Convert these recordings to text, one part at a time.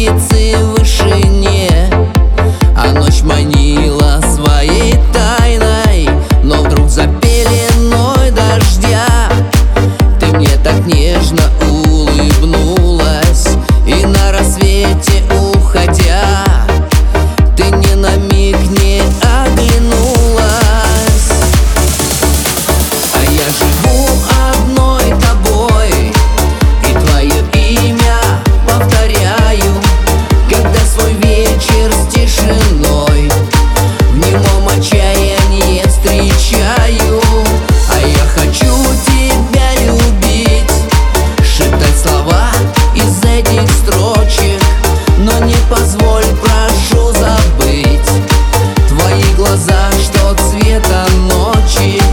птицы в вышине, а ночь манила своей тайной. Но вдруг за пеленой дождя ты мне так нежно улыбнулась, и на рассвете уходя ты ни на миг не оглянулась. А я живу одной тобой, и твое имя повторяю, когда свой вечер с тишиной в немом отчаянии встречаю. А я хочу тебя любить, шептать слова из этих строчек, но не позволь, прошу, забыть твои глаза, что цвета ночи.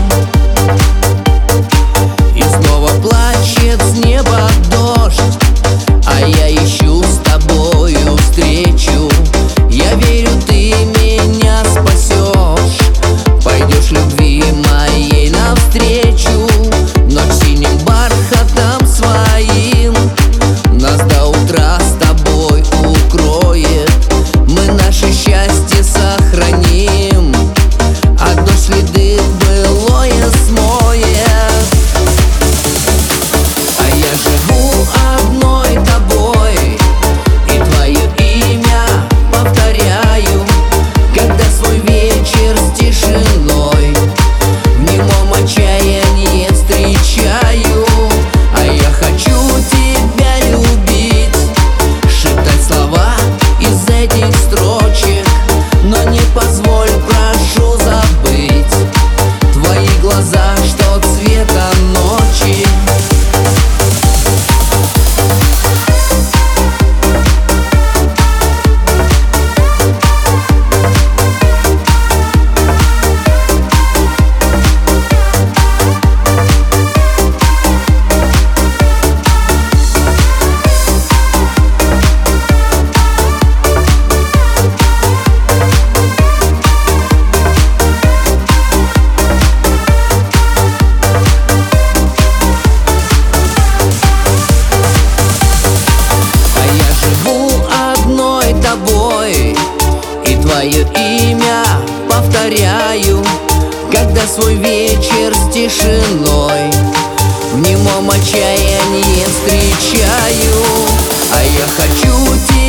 И снова плачет с неба дождь, а я ищу с тобою встречу. Я верю, ты меня спасешь, пойдешь любви моей навстречу. Ночь синим бархатом своим нас до утра с тобой укроет. Мы наше счастье сохраним, а дождь следы былое смоет. А я живу одной тобой, и твое имя повторяю, когда свой вечер с тишиной в немом отчаянии встречаю. А я хочу тебя любить, шептать слова из этих строчек, но не позволь, прошу, забыть твои глаза, что цвета ночи. И твое имя повторяю, когда свой вечер с тишиной в немом отчаянии встречаю. А я хочу тебя